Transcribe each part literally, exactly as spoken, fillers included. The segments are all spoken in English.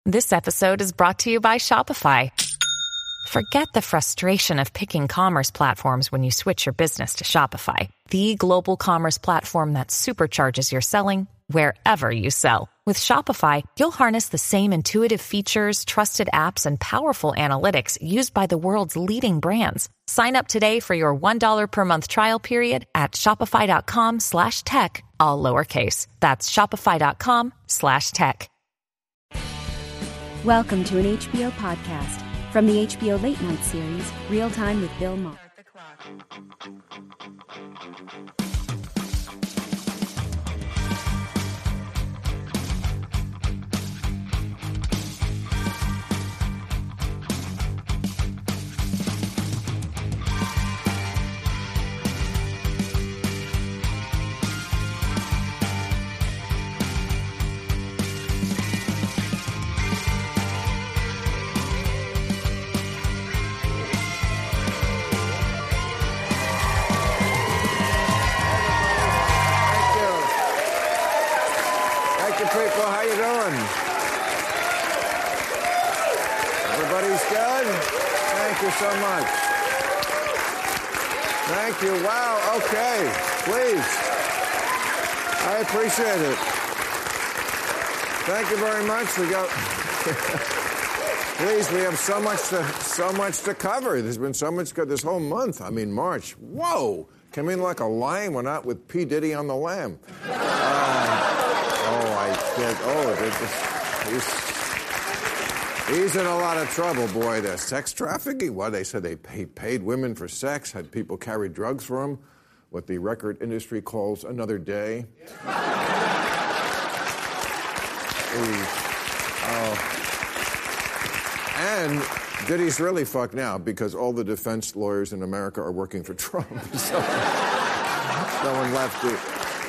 This episode is brought to you by Shopify. Forget the frustration of picking commerce platforms when you switch your business to Shopify, the global commerce platform that supercharges your selling wherever you sell. With Shopify, you'll harness the same intuitive features, trusted apps, and powerful analytics used by the world's leading brands. Sign up today for your one dollar per month trial period at shopify.com slash tech, all lowercase. That's shopify.com slash tech. Welcome to an H B O podcast from the H B O Late Night series, Real Time with Bill Maher. So much. Thank you. Wow. Okay. Please. I appreciate it. Thank you very much. We got. Please, we have so much to so much to cover. There's been so much good this whole month. I mean, March. Whoa. Came in like a lion. Went out with P. Diddy on the lam. Uh, oh, I can't. Oh, it just. He's in a lot of trouble, boy. There's sex trafficking. Well, they said they pay, paid women for sex, had people carry drugs for him, what the record industry calls another day. oh. And Diddy's really fucked now because all the defense lawyers in America are working for Trump. So no one left to...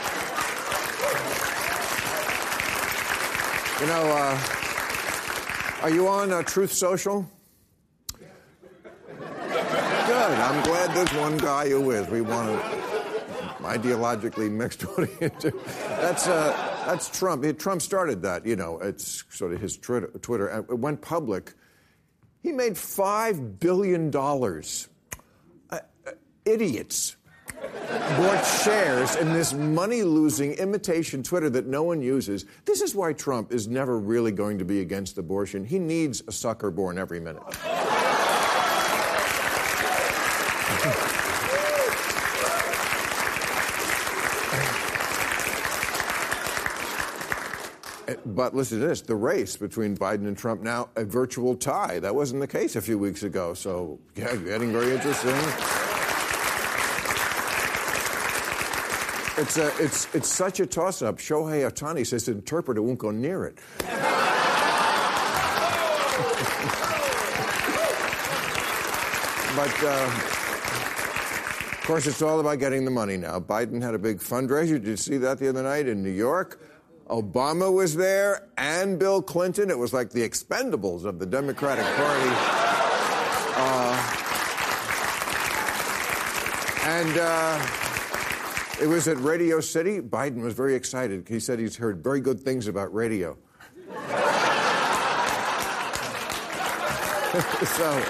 You know, uh... Are you on uh, Truth Social? Good. I'm glad there's one guy who is. We want to ideologically mixed audience. That's uh, that's Trump. Trump started that. You know, it's sort of his Twitter. Twitter. It went public. He made five billion dollars. Uh, uh, idiots bought shares in this money-losing imitation Twitter that no one uses. This is why Trump is never really going to be against abortion. He needs a sucker born every minute. But listen to this, the race between Biden and Trump now, a virtual tie. That wasn't the case a few weeks ago, so yeah, getting very interesting. It's, a, it's, it's such a toss-up. Shohei Ohtani says the interpreter won't go near it. But, uh, of course, it's all about getting the money now. Biden had a big fundraiser. Did you see that the other night in New York? Obama was there and Bill Clinton. It was like the Expendables of the Democratic Party. Uh, and... Uh, It was at Radio City. Biden was very excited. He said he's heard very good things about radio. so,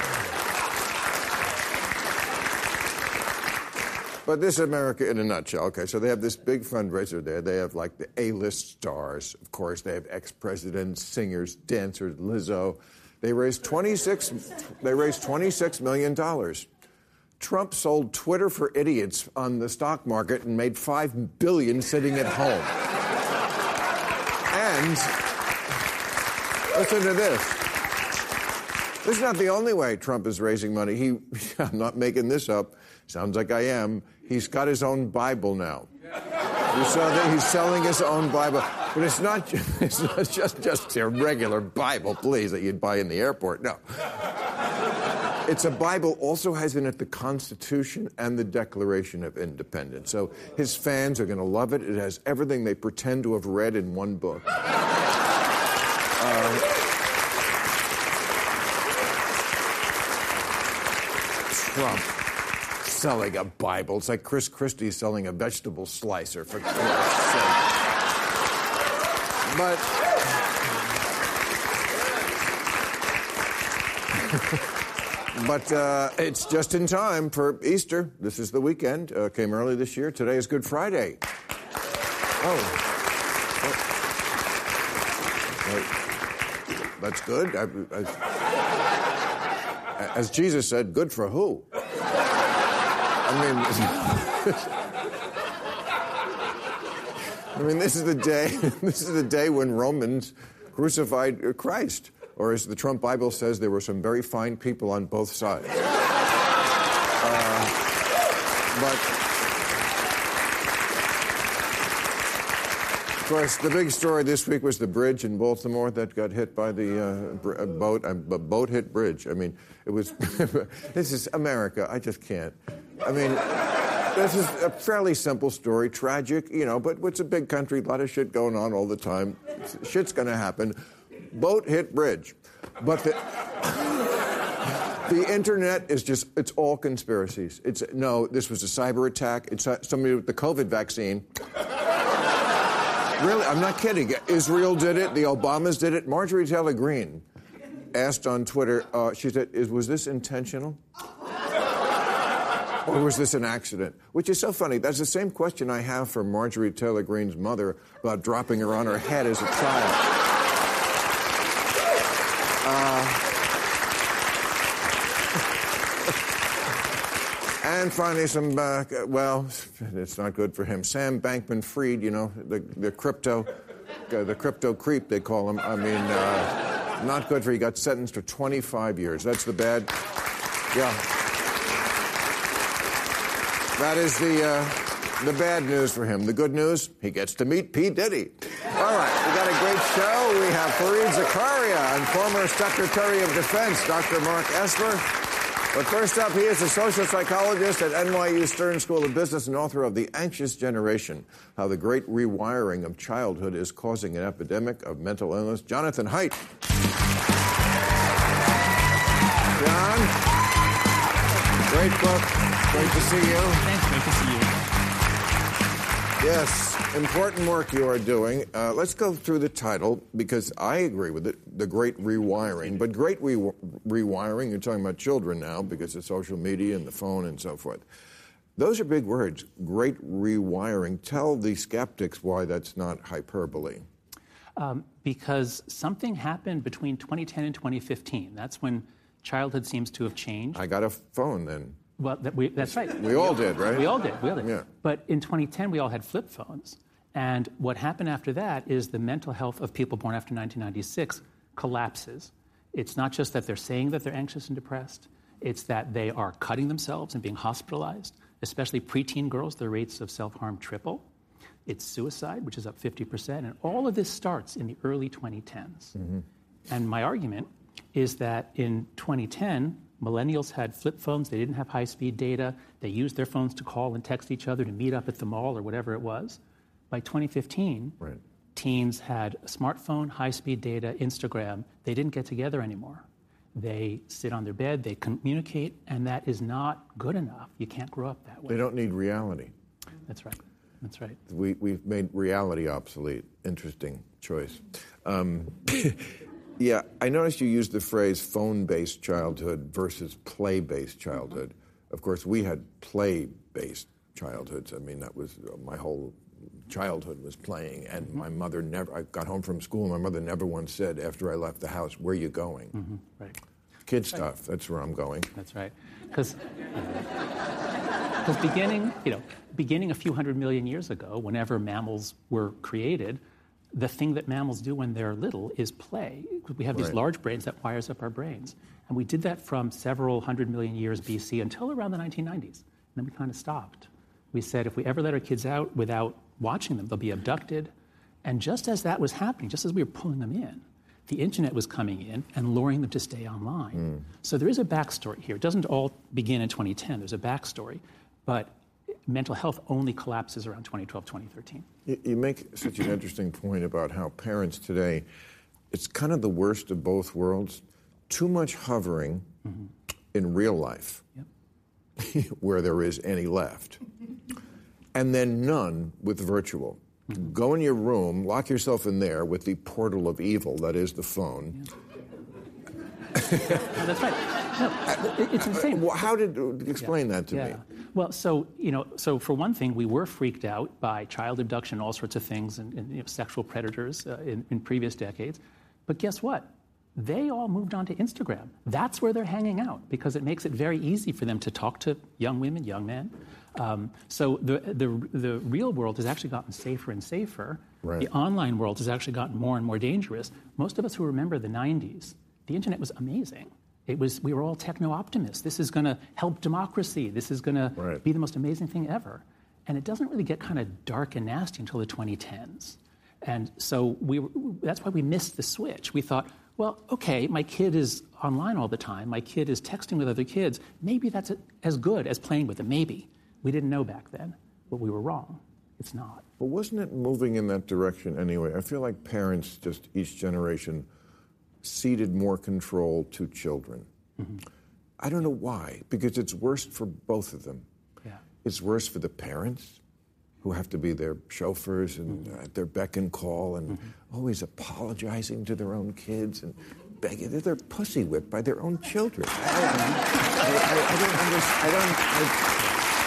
but this is America in a nutshell. Okay, so they have this big fundraiser there. They have like the A-list stars. Of course, they have ex-presidents, singers, dancers, Lizzo. They raised twenty-six. They raised twenty-six million dollars. Trump sold Twitter for idiots on the stock market and made five billion dollars sitting at home. And listen to this. This is not the only way Trump is raising money. He, I'm not making this up. Sounds like I am. He's got his own Bible now. You saw that he's selling his own Bible. But it's not, it's not just, just a regular Bible, please, that you'd buy in the airport. No. It's a Bible, also has in it the Constitution and the Declaration of Independence. So his fans are going to love it. It has everything they pretend to have read in one book. Uh, Trump selling a Bible. It's like Chris Christie selling a vegetable slicer, for Christ's sake. But... But uh, it's just in time for Easter. This is the weekend. Uh, came early this year. Today is Good Friday. Oh. oh. That's good. I, I, as Jesus said, good for who? I mean, I mean, this is the day. This is the day when Romans crucified Christ, or as the Trump Bible says, there were some very fine people on both sides. Uh, but. Of course, the big story this week was the bridge in Baltimore that got hit by the uh, br- boat. A uh, boat hit bridge. I mean, it was. This is America. I just can't. I mean, this is a fairly simple story, tragic, you know, but it's a big country, a lot of shit going on all the time. Shit's going to happen. Boat hit bridge. But the, the internet is just, it's all conspiracies. It's, no, this was a cyber attack. It's somebody with the COVID vaccine. Really, I'm not kidding. Israel did it. The Obamas did it. Marjorie Taylor Greene asked on Twitter, uh, she said, is, was this intentional? Or was this an accident? Which is so funny. That's the same question I have for Marjorie Taylor Greene's mother about dropping her on her head as a child. Uh, and finally, some, uh, well, it's not good for him. Sam Bankman-Fried, you know, the, the crypto, uh, the crypto creep, they call him. I mean, uh, not good for him. He got sentenced to twenty-five years. That's the bad, yeah. That is the uh, the bad news for him. The good news, he gets to meet P. Diddy. All right, we got a great show. We have Fareed Zakaria and former Secretary of Defense, Doctor Mark Esper. But first up, he is a social psychologist at N Y U Stern School of Business and author of The Anxious Generation, How the Great Rewiring of Childhood is Causing an Epidemic of Mental Illness. Jonathan Haidt. John? Great book. Great to see you. Thanks. Great to see you. Yes, important work you are doing. Uh, let's go through the title, because I agree with it, The Great Rewiring. But great re- rewiring, you're talking about children now because of social media and the phone and so forth. Those are big words, great rewiring. Tell the skeptics why that's not hyperbole. Um, because something happened between twenty ten and twenty fifteen. That's when childhood seems to have changed. I got a phone then. Well, that we, that's right. We all did, right? We all did. We all did. Yeah. But in twenty ten, we all had flip phones. And what happened after that is the mental health of people born after nineteen ninety-six collapses. It's not just that they're saying that they're anxious and depressed. It's that they are cutting themselves and being hospitalized, especially preteen girls. Their rates of self-harm triple. It's suicide, which is up fifty percent. And all of this starts in the early twenty tens. Mm-hmm. And my argument is that in twenty ten, millennials had flip phones. They didn't have high-speed data. They used their phones to call and text each other to meet up at the mall or whatever it was. By twenty fifteen, right. Teens had a smartphone, high-speed data, Instagram. They didn't get together anymore. They sit on their bed, they communicate, and that is not good enough. You can't grow up that way. They don't need reality. That's right. That's right. We, we've made reality obsolete. Interesting choice. Um, Yeah, I noticed you used the phrase phone-based childhood versus play-based childhood. Of course, we had play-based childhoods. I mean, that was uh, my whole childhood was playing, and my mother never, I got home from school, my mother never once said after I left the house, where are you going? Mm-hmm. Right. Kid that's stuff, right. That's where I'm going. That's right. Because beginning, you know, beginning a few hundred million years ago, whenever mammals were created, the thing that mammals do when they're little is play. We have these right. large brains that wires up our brains. And we did that from several hundred million years B C until around the nineteen nineties. And then we kind of stopped. We said if we ever let our kids out without watching them, they'll be abducted. And just as that was happening, just as we were pulling them in, the internet was coming in and luring them to stay online. Mm. So there is a backstory here. It doesn't all begin in twenty ten. There's a backstory. But mental health only collapses around twenty twelve, twenty thirteen. You make such an interesting point about how parents today, it's kind of the worst of both worlds. Too much hovering mm-hmm. in real life, yep. where there is any left, and then none with virtual. Mm-hmm. Go in your room, lock yourself in there with the portal of evil that is the phone. Yeah. No, that's right. No, it, it's insane. Well, how did explain yeah. that to yeah. me? Well, so you know, so for one thing, we were freaked out by child abduction, all sorts of things, and, and you know, sexual predators uh, in, in previous decades. But guess what? They all moved on to Instagram. That's where they're hanging out because it makes it very easy for them to talk to young women, young men. Um, so the, the the real world has actually gotten safer and safer. Right. The online world has actually gotten more and more dangerous. Most of us who remember the nineties, the internet was amazing. It was we were all techno-optimists. This is going to help democracy. This is going right. to be the most amazing thing ever. And it doesn't really get kind of dark and nasty until the twenty tens. And so we that's why we missed the switch. We thought, well, okay, my kid is online all the time. My kid is texting with other kids. Maybe that's as good as playing with them. Maybe. We didn't know back then, but we were wrong. It's not. But wasn't it moving in that direction anyway? I feel like parents, just each generation, ceded more control to children. Mm-hmm. I don't know why, because it's worse for both of them. Yeah. It's worse for the parents, who have to be their chauffeurs and mm-hmm. at their beck and call and mm-hmm. always apologizing to their own kids and begging. They're, they're pussy whipped by their own children. I, I, I, I don't understand. I don't,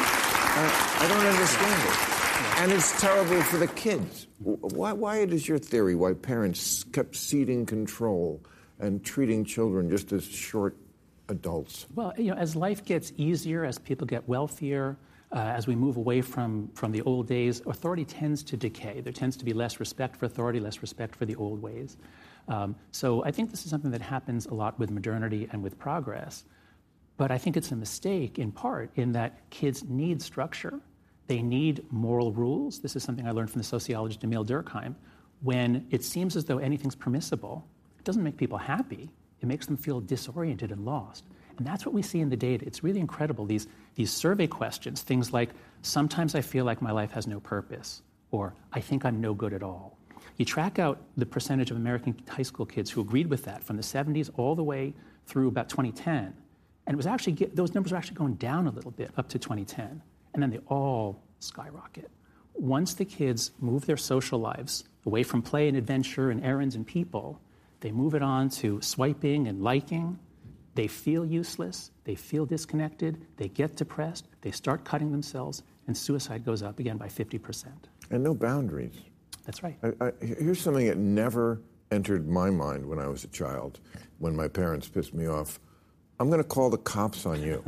I, I don't understand it. And it's terrible for the kids. Why, why is your theory why parents kept ceding control and treating children just as short adults? Well, you know, as life gets easier, as people get wealthier, Uh, as we move away from, from the old days, authority tends to decay. There tends to be less respect for authority, less respect for the old ways. Um, so I think this is something that happens a lot with modernity and with progress. But I think it's a mistake in part in that kids need structure. They need moral rules. This is something I learned from the sociologist Emil Durkheim. When it seems as though anything's permissible, it doesn't make people happy. It makes them feel disoriented and lost. And that's what we see in the data. It's really incredible. These, these survey questions, things like, sometimes I feel like my life has no purpose, or I think I'm no good at all. You track out the percentage of American high school kids who agreed with that from the seventies all the way through about twenty ten. And it was actually, those numbers were actually going down a little bit up to twenty ten. And then they all skyrocket. Once the kids move their social lives away from play and adventure and errands and people, they move it on to swiping and liking. They feel useless, they feel disconnected, they get depressed, they start cutting themselves, and suicide goes up again by fifty percent. And no boundaries. That's right. I, I, here's something that never entered my mind when I was a child, when my parents pissed me off. I'm going to call the cops on you.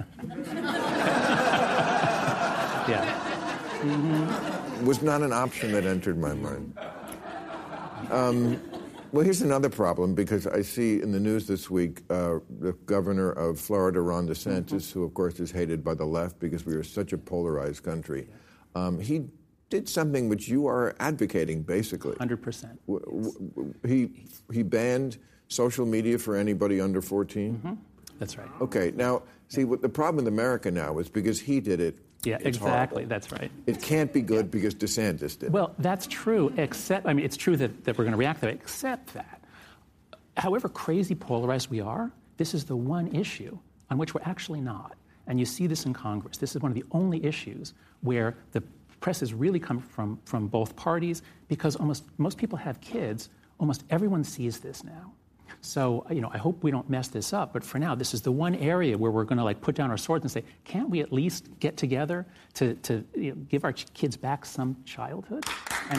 Yeah. Mm-hmm. Was not an option that entered my mind. Um, Well, here's another problem, because I see in the news this week uh, the governor of Florida, Ron DeSantis, mm-hmm. who, of course, is hated by the left because we are such a polarized country. Um, he did something which you are advocating, basically. one hundred percent. W- w- he, he banned social media for anybody under fourteen? Mm-hmm. That's right. Okay. Now, see, what the problem in America now is because he did it, Yeah, it's exactly. horrible. That's right. It can't be good yeah. because DeSantis did it. Well, that's true, except, I mean, it's true that, that we're going to react to it, except that, however crazy polarized we are, this is the one issue on which we're actually not. And you see this in Congress. This is one of the only issues where the press has really come from, from both parties, because almost most people have kids. Almost everyone sees this now. So, you know, I hope we don't mess this up, but for now, this is the one area where we're going to, like, put down our swords and say, can't we at least get together to, to you know, give our ch- kids back some childhood? And,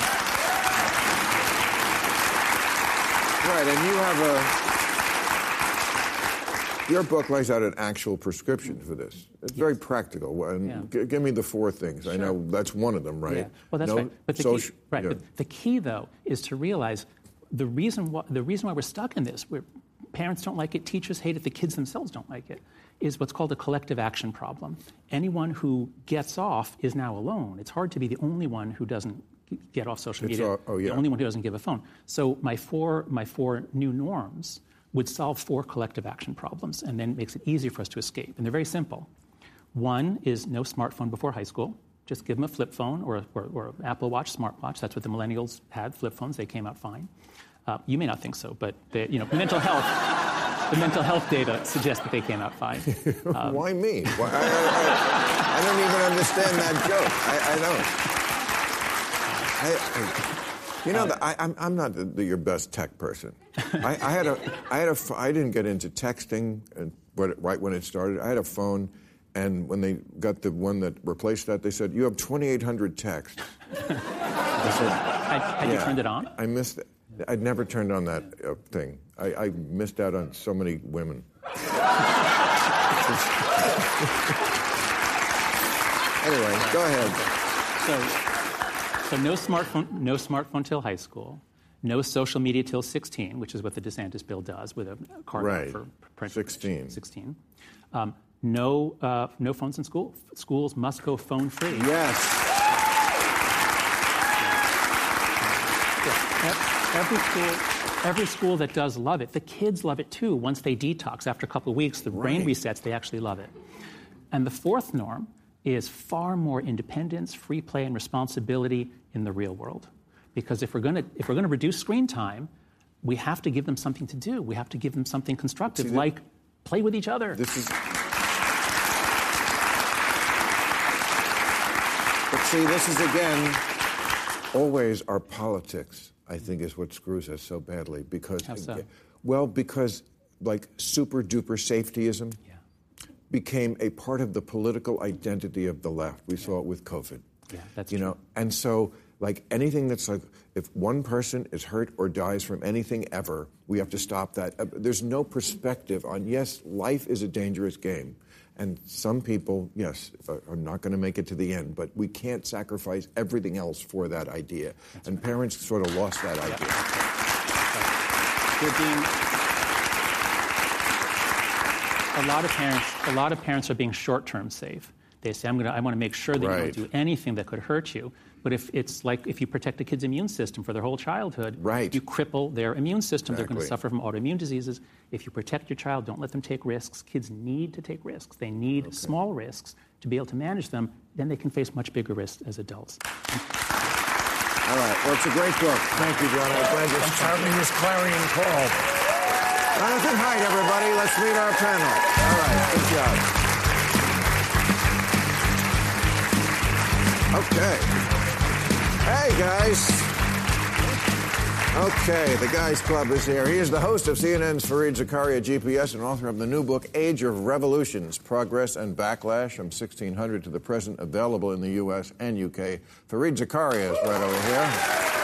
right, and you have a... Your book lays out an actual prescription for this. It's yes. very practical. And yeah. g- give me the four things. Sure. I know that's one of them, right? Yeah. Well, that's no right. But the, social, key, right. Yeah. But the key, though, is to realize the reason why, the reason why we're stuck in this, where parents don't like it, teachers hate it, the kids themselves don't like it, is what's called a collective action problem. Anyone who gets off is now alone. It's hard to be the only one who doesn't get off social It's media, all, oh, yeah. the only one who doesn't give a phone. So my four, my four new norms would solve four collective action problems, and then makes it easier for us to escape. And they're very simple. One is no smartphone before high school. Just give them a flip phone or, or, or an Apple Watch, smartwatch. That's what the millennials had, flip phones. They came out fine. Uh, you may not think so, but they, you know, mental health, the mental health data suggests that they came out fine. Um, Why me? Why, I, I, I, I don't even understand that joke. I, I don't. I, I, You know, uh, the, I, I'm, I'm not the, the, your best tech person. I, I had a, I had a, I didn't get into texting, and but right when it started, I had a phone, and when they got the one that replaced that, they said you have twenty-eight hundred texts. I said, had, had yeah, you turned it on? I missed it. I'd never turned on that uh, thing. I, I missed out on so many women. Anyway, go ahead. So, so no smartphone, no smartphone till high school, no social media till sixteen, which is what the DeSantis bill does with a card right. for print. sixteen. sixteen. Um, no, uh, no phones in school. Schools must go phone free. Yes. Every school, every school that does love it, the kids love it too. Once they detox, after a couple of weeks, the brain right. resets, they actually love it. And the fourth norm is far more independence, free play, and responsibility in the real world. Because if we're going to if we're going to reduce screen time, we have to give them something to do. We have to give them something constructive, see, like play with each other. This is. But see, this is again always our politics. I think is what screws us so badly because, How so? well, because like super duper safetyism yeah. became a part of the political identity of the left. We yeah. saw it with COVID. Yeah, that's you true. know, and so like anything that's like if one person is hurt or dies from anything ever, we have to stop that. Uh, there's no perspective on yes, life is a dangerous game. And some people, yes, are not going to make it to the end, but we can't sacrifice everything else for that idea. That's and right. parents sort of lost that idea. Yeah. Being, a lot of parents, a lot of parents are being short-term safe. They say, "I'm going to, I want to make sure that right. you don't do anything that could hurt you." But if it's like if you protect a kid's immune system for their whole childhood, right. you cripple their immune system. Exactly. They're going to suffer from autoimmune diseases. If you protect your child, don't let them take risks. Kids need to take risks. They need okay. small risks to be able to manage them. Then they can face much bigger risks as adults. All right. Well, it's a great book. Thank you, John. I'm glad you're starting this clarion call. Jonathan Haidt, everybody. Let's meet our panel. All right. Good job. Okay. Hey, guys. Okay, the Guys Club is here. He is the host of C N N's Fareed Zakaria, G P S, and author of the new book, Age of Revolutions, Progress and Backlash from sixteen hundred to the Present, available in the U S and U K. Fareed Zakaria is right over here.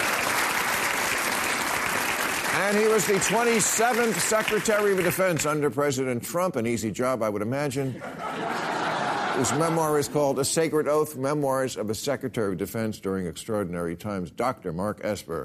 And he was the twenty-seventh Secretary of Defense under President Trump. An easy job, I would imagine. His memoir is called A Sacred Oath, Memoirs of a Secretary of Defense During Extraordinary Times. Doctor Mark Esper.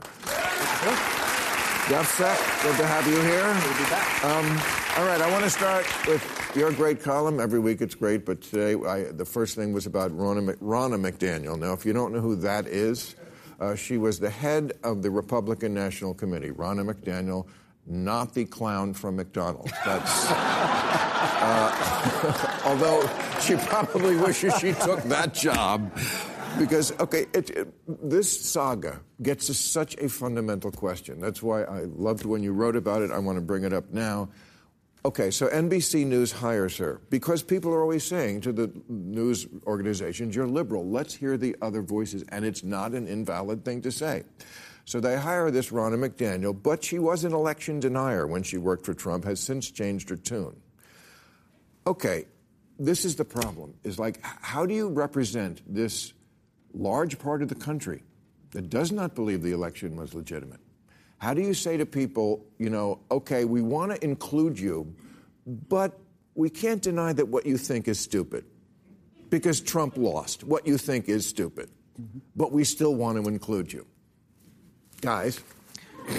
Jeff Sec, good to have you here. We'll be back. Um, all right, I want to start with your great column. Every week it's great, but today I, the first thing was about Ronna, Ronna McDaniel. Now, if you don't know who that is, uh, she was the head of the Republican National Committee. Ronna McDaniel, not the clown from McDonald's. That's... Uh, although she probably wishes she took that job. Because, okay, it, it, this saga gets to such a fundamental question. That's why I loved when you wrote about it. I want to bring it up now. Okay, so N B C News hires her because people are always saying to the news organizations, you're liberal. Let's hear the other voices. And it's not an invalid thing to say. So they hire this Ronna McDaniel, but she was an election denier when she worked for Trump, has since changed her tune. Okay, this is the problem, is like, how do you represent this large part of the country that does not believe the election was legitimate? How do you say to people, you know, okay, we want to include you, but we can't deny that what you think is stupid because Trump lost. What you think is stupid, mm-hmm. but we still want to include you. Guys. You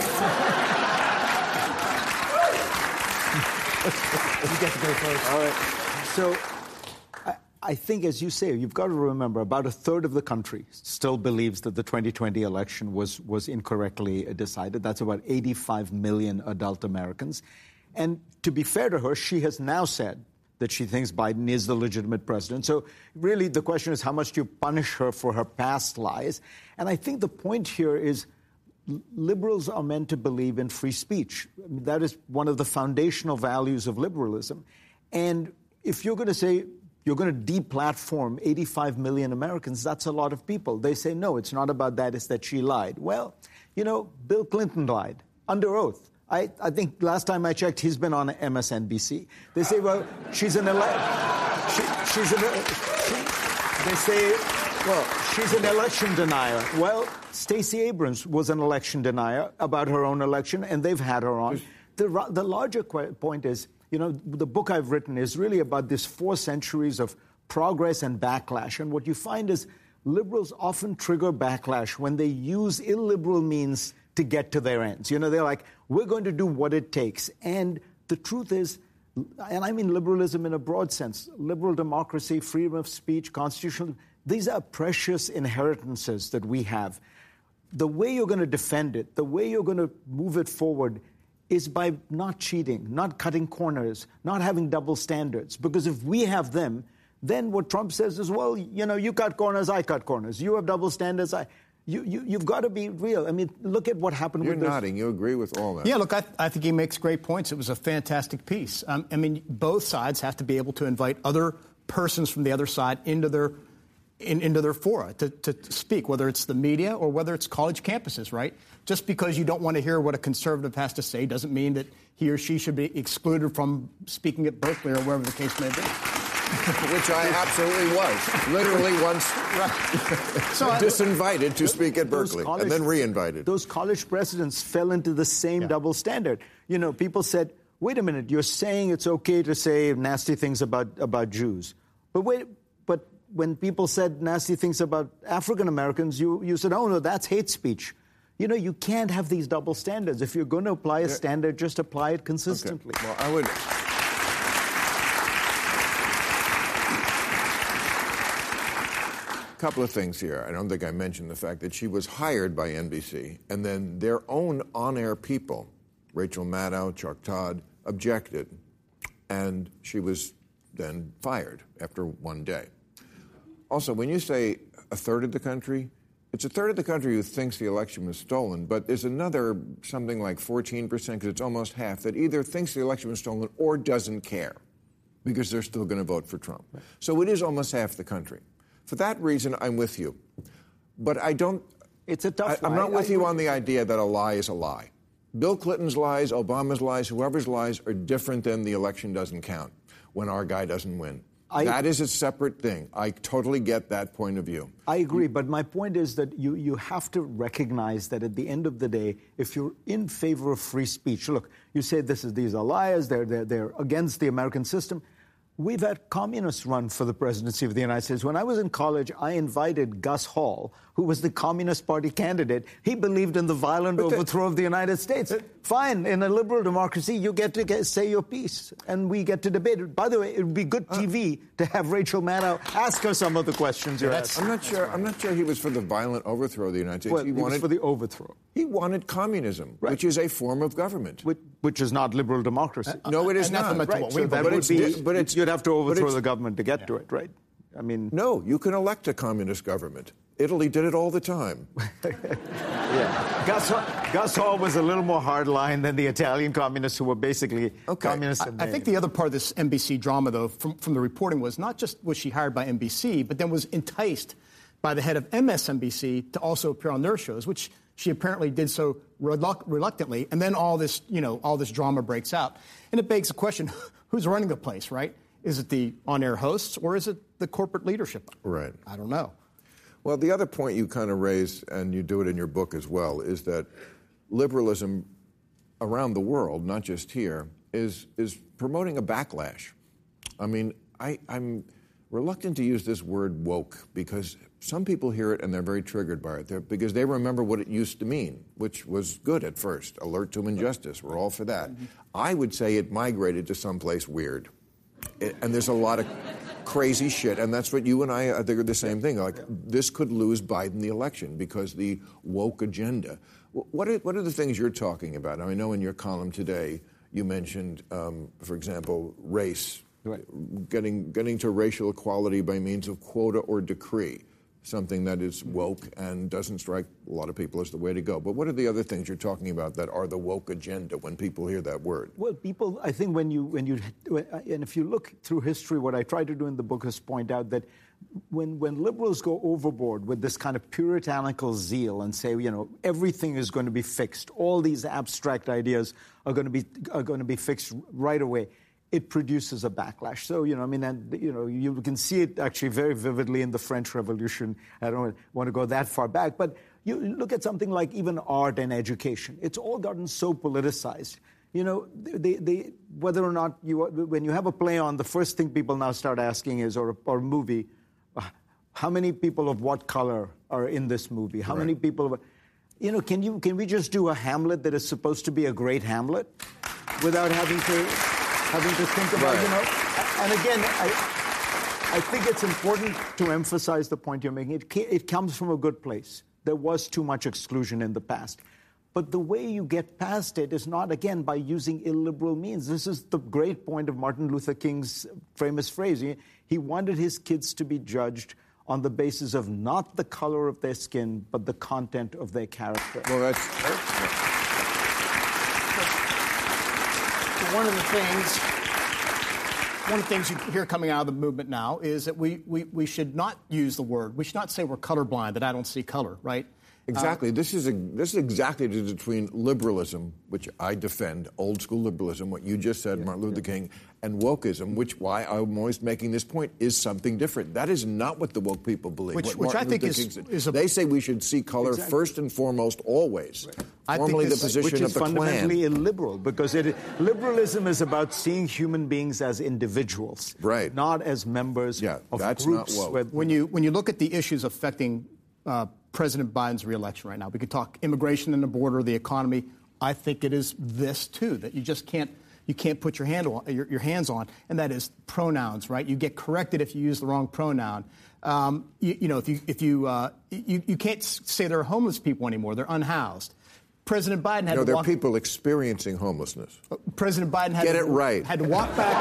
get to go first. All right. So I, I think, as you say, you've got to remember about a third of the country still believes that the twenty twenty election was, was incorrectly decided. That's about eighty-five million adult Americans. And to be fair to her, she has now said that she thinks Biden is the legitimate president. So really the question is, how much do you punish her for her past lies? And I think the point here is, liberals are meant to believe in free speech. I mean, that is one of the foundational values of liberalism. And if you're going to say you're going to deplatform eighty-five million Americans, that's a lot of people. They say, no, it's not about that, it's that she lied. Well, You know, Bill Clinton lied under oath. I, I think last time I checked, he's been on M S N B C. They say, well, she's an ele- she, she's an she, they say, well, she's an election denier. Well, Stacey Abrams was an election denier about her own election, and they've had her on. The, the larger point is, you know, the book I've written is really about this four centuries of progress and backlash. And what you find is liberals often trigger backlash when they use illiberal means to get to their ends. You know, they're like, we're going to do what it takes. And the truth is, and I mean liberalism in a broad sense, liberal democracy, freedom of speech, constitutional, these are precious inheritances that we have. The way you're going to defend it, the way you're going to move it forward is by not cheating, not cutting corners, not having double standards. Because if we have them, then what Trump says is, well, you know, you cut corners, I cut corners. You have double standards, I... You, you, you've got to be real. I mean, look at what happened You're with this. You're nodding. You agree with all that. Yeah, look, I, I think he makes great points. It was a fantastic piece. Um, I mean, both sides have to be able to invite other persons from the other side into their in, into their fora to, to speak, whether it's the media or whether it's college campuses, right? Just because you don't want to hear what a conservative has to say doesn't mean that he or she should be excluded from speaking at Berkeley or wherever the case may be. Which I absolutely was. Literally once so disinvited to speak at Berkeley college, and then reinvited. Those college presidents fell into the same yeah. double standard. You know, people said, wait a minute, you're saying it's okay to say nasty things about, about Jews. But wait, but when people said nasty things about African Americans, you, you said, oh, no, that's hate speech. You know, you can't have these double standards. If you're going to apply a standard, just apply it consistently. Okay. Well, I would... Couple of things here. I don't think I mentioned the fact that she was hired by N B C, and then their own on-air people, Rachel Maddow, Chuck Todd, objected, and she was then fired after one day. Also, when you say a third of the country, it's a third of the country who thinks the election was stolen, but there's another something like fourteen percent, because it's almost half, that either thinks the election was stolen or doesn't care, because they're still going to vote for Trump. Right. So it is almost half the country. For that reason, I'm with you. But I don't... It's a tough I, I'm not with I, you on the idea that a lie is a lie. Bill Clinton's lies, Obama's lies, whoever's lies are different than the election doesn't count when our guy doesn't win. I, that is a separate thing. I totally get that point of view. I agree, but my point is that you, you have to recognize that at the end of the day, if you're in favor of free speech, look, you say this is these are liars, they're, they're, they're against the American system. We've had communists run for the presidency of the United States. When I was in college, I invited Gus Hall, who was the Communist Party candidate. He believed in the violent but overthrow the, of the United States. Uh, Fine. In a liberal democracy, you get to get, say your piece, and we get to debate it. By the way, it would be good T V uh, to have Rachel Maddow ask her some of the questions you're asking. I'm not sure. I'm not sure he was for the violent overthrow of the United States. Well, he, he wanted was for the overthrow. He wanted communism, right. which is a form of government, which, which is not liberal democracy. Uh, no, it is not. Right. What so we that but would it's, be. But it's, you'd have to overthrow the government to get yeah. to it, right? I mean, no, you can elect a communist government. Italy did it all the time. yeah. Gus, Gus Hall was a little more hardline than the Italian communists who were basically okay. communists. I, I think the other part of this N B C drama, though, from, from the reporting was not just was she hired by N B C, but then was enticed by the head of M S N B C to also appear on their shows, which she apparently did so reluct- reluctantly. And then all this, you know, all this drama breaks out. And it begs the question, who's running the place, right? Is it the on-air hosts or is it the corporate leadership? Right. I don't know. Well, the other point you kind of raise, and you do it in your book as well, is that liberalism around the world, not just here, is is promoting a backlash. I mean, I, I'm reluctant to use this word woke because some people hear it and they're very triggered by it. They're, because they remember what it used to mean, which was good at first, alert to injustice. We're all for that. Mm-hmm. I would say it migrated to someplace weird. It, and there's a lot of crazy shit, and that's what you and I, I think, are the same thing. Like, this could lose Biden the election because the woke agenda. What are, what are the things you're talking about? Now, I know in your column today you mentioned, um, for example, race, right. getting getting to racial equality by means of quota or decree. something that is woke and doesn't strike a lot of people as the way to go. But what are the other things you're talking about that are the woke agenda when people hear that word? Well, people, I think when you, when you, and if you look through history, what I try to do in the book is point out that when, when liberals go overboard with this kind of puritanical zeal and say, you know, everything is going to be fixed, all these abstract ideas are going to be, are going to be fixed right away, it produces a backlash. So, you know, I mean, and, you know, you can see it actually very vividly in the French Revolution. I don't want to go that far back, but you look at something like even art and education. It's all gotten so politicized. You know, they, they, whether or not you, when you have a play on, the first thing people now start asking is, or, or a movie, how many people of what color are in this movie? How right. many people, of, you know, can you, can we just do a Hamlet that is supposed to be a great Hamlet without having to... having to think about, right. you know, and again, I, I think it's important to emphasize the point you're making. It, it comes from a good place. There was too much exclusion in the past. But the way you get past it is not, again, by using illiberal means. This is the great point of Martin Luther King's famous phrase. He, he wanted his kids to be judged on the basis of not the color of their skin, but the content of their character. Well, that's... One of the things, one of the things you hear coming out of the movement now is that we, we, we should not use the word. We should not say we're colorblind, that I don't see color, right? Exactly. Uh, this is a, this is exactly the difference between liberalism, which I defend, old school liberalism, what you just said, yeah, Martin Luther yeah. King, and wokeism, which why I'm always making this point, is something different. That is not what the woke people believe. Which, which I think is, is a, they say we should see color exactly. first and foremost, always. Right. I Formally think this, the position which of is the fundamentally Klan. illiberal, because it, liberalism is about seeing human beings as individuals, right? Not as members yeah, of that's groups. Not woke. When you when you look at the issues affecting uh, President Biden's reelection right now, we could talk immigration and the border, the economy. I think it is this too that you just can't you can't put your hand on, your, your hands on, and that is pronouns, right? You get corrected if you use the wrong pronoun. Um, you, you know, if you if you, uh, you you can't say they're homeless people anymore; they're unhoused. President Biden had no, to there walk... are people experiencing homelessness. President Biden had Get to, it right. had to walk back...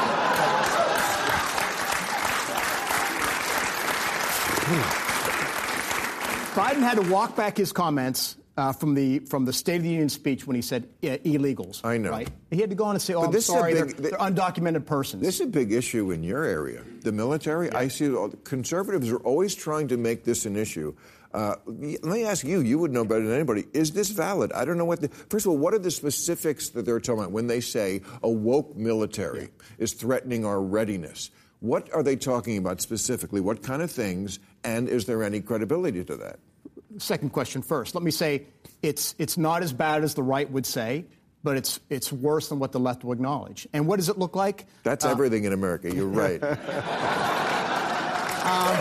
Biden had to walk back his comments uh, from the from the State of the Union speech when he said uh, illegals. I know. Right? He had to go on and say, oh, but I'm this sorry, big, they're, they're undocumented persons. This is a big issue in your area. The military, yeah. I see conservatives are always trying to make this an issue. Uh, let me ask you, you would know better than anybody, is this valid? I don't know what the, first of all, what are the specifics that they're talking about when they say a woke military yeah. is threatening our readiness? What are they talking about specifically? What kind of things? And is there any credibility to that? Second question first. Let me say it's it's not as bad as the right would say, but it's it's worse than what the left will acknowledge. And what does it look like? That's uh, everything in America. You're right. um,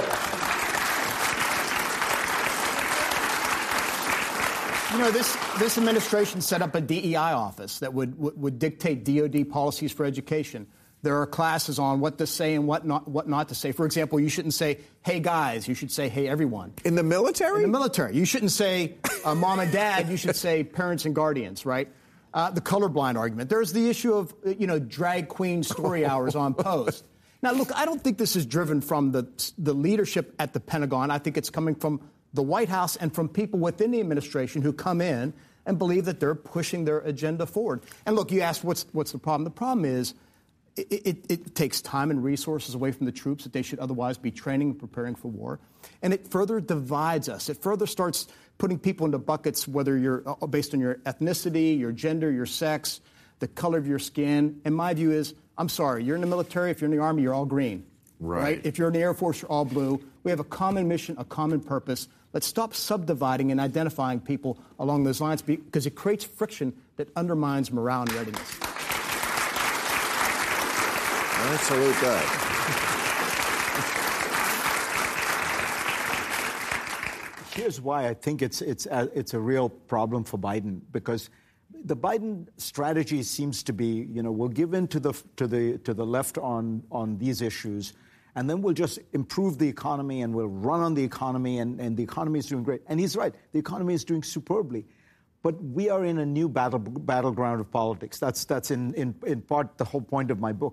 You know, this, this administration set up a D E I office that would, would, would dictate D O D policies for education. There are classes on what to say and what not, what not to say. For example, you shouldn't say, hey, guys. You should say, hey, everyone. In the military? In the military. You shouldn't say uh, mom and dad. You should say parents and guardians, right? Uh, the colorblind argument. There's the issue of, you know, drag queen story hours on Post. Now, look, I don't think this is driven from the, the leadership at the Pentagon. I think it's coming from the White House and from people within the administration who come in and believe that they're pushing their agenda forward. And look, you asked what's what's the problem. The problem is it, it, it takes time and resources away from the troops that they should otherwise be training and preparing for war. And it further divides us. It further starts putting people into buckets, whether you're uh, based on your ethnicity, your gender, your sex, the color of your skin. And my view is, I'm sorry, you're in the military. If you're in the Army, you're all green. Right. right? If you're in the Air Force, you're all blue. We have a common mission, a common purpose. Let's stop subdividing and identifying people along those lines because it creates friction that undermines morale and readiness. I salute that. Here's why I think it's it's a, it's a real problem for Biden, because the Biden strategy seems to be, you know, we'll give in to the to the to the left on on these issues, and then we'll just improve the economy and we'll run on the economy, and, and the economy is doing great. And he's right. The economy is doing superbly. But we are in a new battle battleground of politics. That's that's in, in, in part the whole point of my book.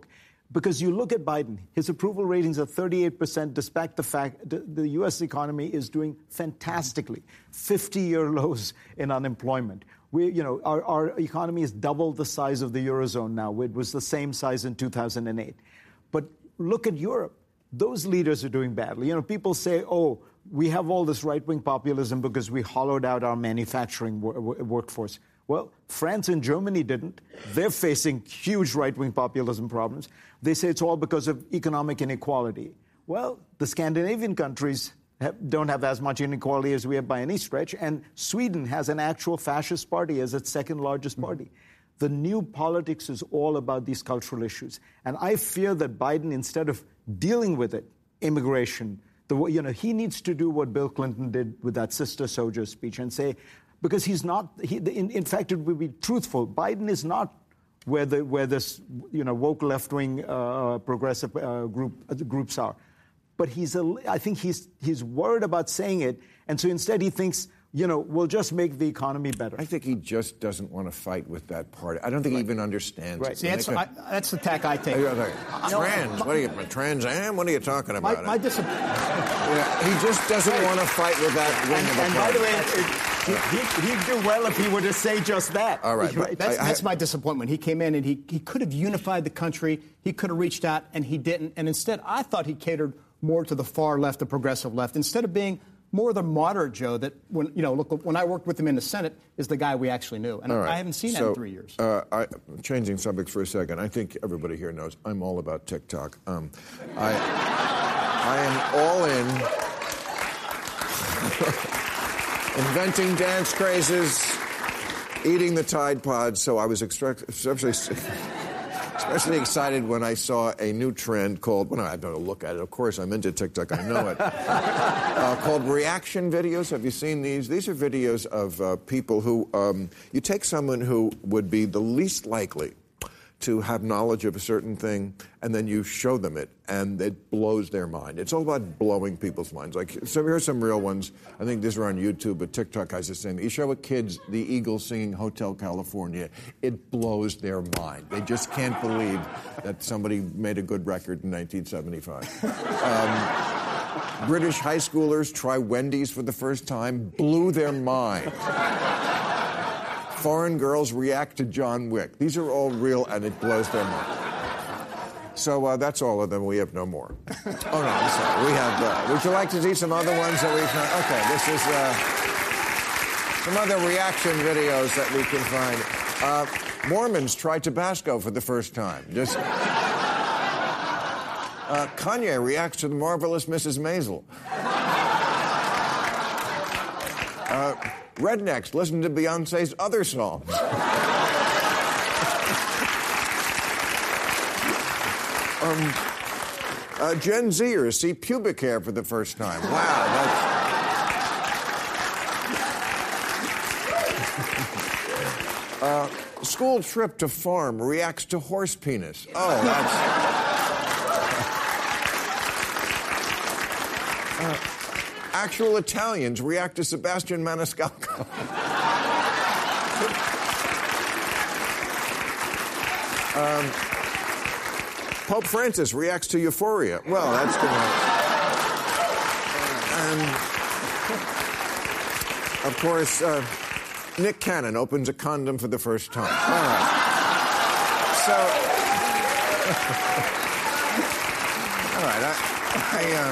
Because you look at Biden, his approval ratings are thirty-eight percent, despite the fact that the U S economy is doing fantastically. fifty-year lows in unemployment. We, you know, our, our economy is double the size of the Eurozone now. It was the same size in two thousand eight. But look at Europe. Those leaders are doing badly. You know, people say, oh, we have all this right-wing populism because we hollowed out our manufacturing wor- workforce. Well, France and Germany didn't. They're facing huge right-wing populism problems. They say it's all because of economic inequality. Well, the Scandinavian countries have, don't have as much inequality as we have by any stretch, and Sweden has an actual fascist party as its second largest party. Mm-hmm. The new politics is all about these cultural issues. And I fear that Biden, instead of dealing with it, immigration, the, you know, he needs to do what Bill Clinton did with that Sister Soldier speech and say, because he's not, he, in, in fact, it would be truthful. Biden is not where the where this you know woke left-wing uh, progressive uh, group uh, groups are, but he's a, I think he's he's worried about saying it, and so instead he thinks, you know, we'll just make the economy better. I think he just doesn't want to fight with that party. I don't think right. he even understands right. it. See, that's, can, I, that's the tack I take. Like, trans? What are you, Trans Am? What are you talking about? My, my dis- yeah, he just doesn't right. want to fight with that wing and, of the and party. by the way, it, he, he'd do well if he were to say just that. All right. right. That's, I, I, that's my disappointment. He came in and he, he could have unified the country. He could have reached out, and he didn't. And instead, I thought he catered more to the far left, the progressive left, instead of being more the moderate Joe that, when you know, look, when I worked with him in the Senate, is the guy we actually knew. And right. I haven't seen so, that in three years. Uh, I, changing subjects for a second, I think everybody here knows I'm all about TikTok. Um, I, I am all in. Inventing dance crazes, eating the Tide Pods. So I was extra- especially, especially excited when I saw a new trend called, well, no, I don't know, look at it. Of course, I'm into TikTok. I know it. uh, called reaction videos. Have you seen these? These are videos of uh, people who, um, you take someone who would be the least likely to have knowledge of a certain thing, and then you show them it, and it blows their mind. It's all about blowing people's minds. Like, so here's some real ones. I think these are on YouTube, but TikTok has the same. You show a kids the Eagles singing Hotel California, it blows their mind. They just can't believe that somebody made a good record in nineteen seventy-five. Um, British high schoolers try Wendy's for the first time, blew their mind. Foreign girls react to John Wick. These are all real, and it blows their mind. So uh, that's all of them. We have no more. Oh, no, I'm sorry. We have, uh, would you like to see some other ones that we found? Okay, this is uh, some other reaction videos that we can find. Uh, Mormons try Tabasco for the first time. Just, uh, Kanye reacts to the marvelous Missus Maisel. Uh, Rednecks listen to Beyonce's other songs. um, uh, Gen Zers see pubic hair for the first time. Wow, that's... uh, school trip to farm reacts to horse penis. Oh, that's... uh, Actual Italians react to Sebastian Maniscalco. um, Pope Francis reacts to Euphoria. Well, that's going to... And, of course, uh, Nick Cannon opens a condom for the first time. All right. So... All right, I... I uh,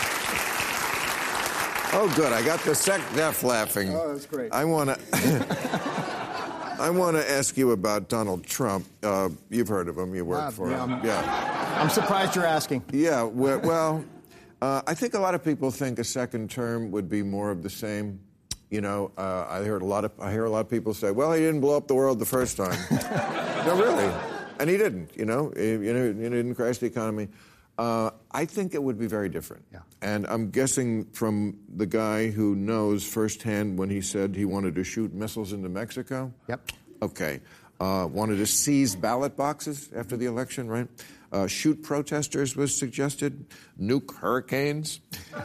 Oh, good. I got the sec deaf laughing. Oh, that's great. I want to I want to ask you about Donald Trump. Uh, you've heard of him. You work yeah, for yeah, him. I'm, Yeah. I'm surprised you're asking. Yeah. Well, well uh, I think a lot of people think a second term would be more of the same. You know, uh, I heard a lot of I hear a lot of people say, "Well, he didn't blow up the world the first time." No, really, and he didn't. You know, he, you know, he didn't crash the economy. Uh, I think it would be very different. Yeah. And I'm guessing from the guy who knows firsthand when he said he wanted to shoot missiles into Mexico. Yep. Okay. Uh, wanted to seize ballot boxes after the election, right? Uh, shoot protesters was suggested. Nuke hurricanes.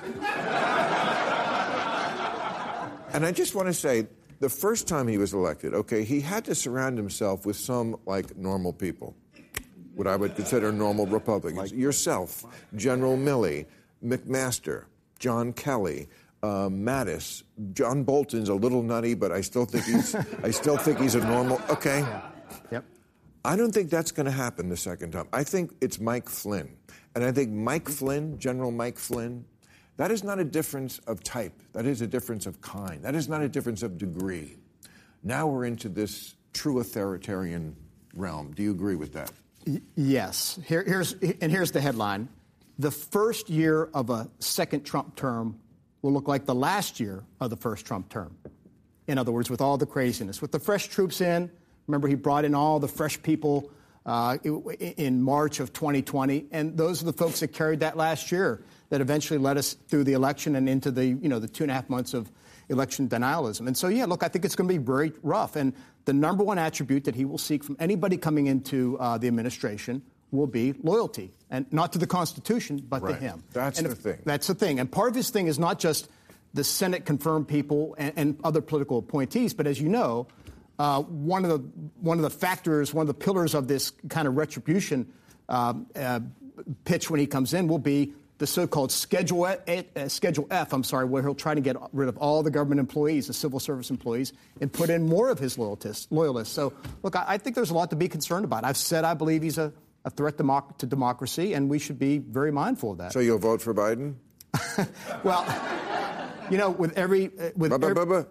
And I just want to say, the first time he was elected, okay, he had to surround himself with some, like, normal people. what I would consider normal Republicans. Like yourself, General Milley, McMaster, John Kelly, uh, Mattis. John Bolton's a little nutty, but I still think he's I still think he's a normal. Okay. Yeah. Yep. I don't think that's going to happen the second time. I think it's Mike Flynn. And I think Mike Flynn, General Mike Flynn, that is not a difference of type. That is a difference of kind. That is not a difference of degree. Now we're into this true authoritarian realm. Do you agree with that? Y- yes. Here, here's, and here's the headline. The first year of a second Trump term will look like the last year of the first Trump term. In other words, with all the craziness. With the fresh troops in, remember he brought in all the fresh people uh, in March of twenty twenty, and those are the folks that carried that last year that eventually led us through the election and into the, you know, the two and a half months of election denialism. And so, yeah, look, I think it's going to be very rough. And the number one attribute that he will seek from anybody coming into uh, the administration will be loyalty, and not to the Constitution, but right. to him. That's and the if, thing. That's the thing. And part of his thing is not just the Senate confirmed people and, and other political appointees, but as you know, uh, one of the one of the factors, one of the pillars of this kind of retribution um, uh, pitch when he comes in will be the so-called Schedule F, uh, Schedule F, I'm sorry, where he'll try to get rid of all the government employees, the civil service employees, and put in more of his loyalists. loyalists. So, look, I, I think there's a lot to be concerned about. I've said I believe he's a, a threat democ- to democracy, and we should be very mindful of that. So you'll vote for Biden? Well, you know, with every... Uh, with Bubba, every, Bubba.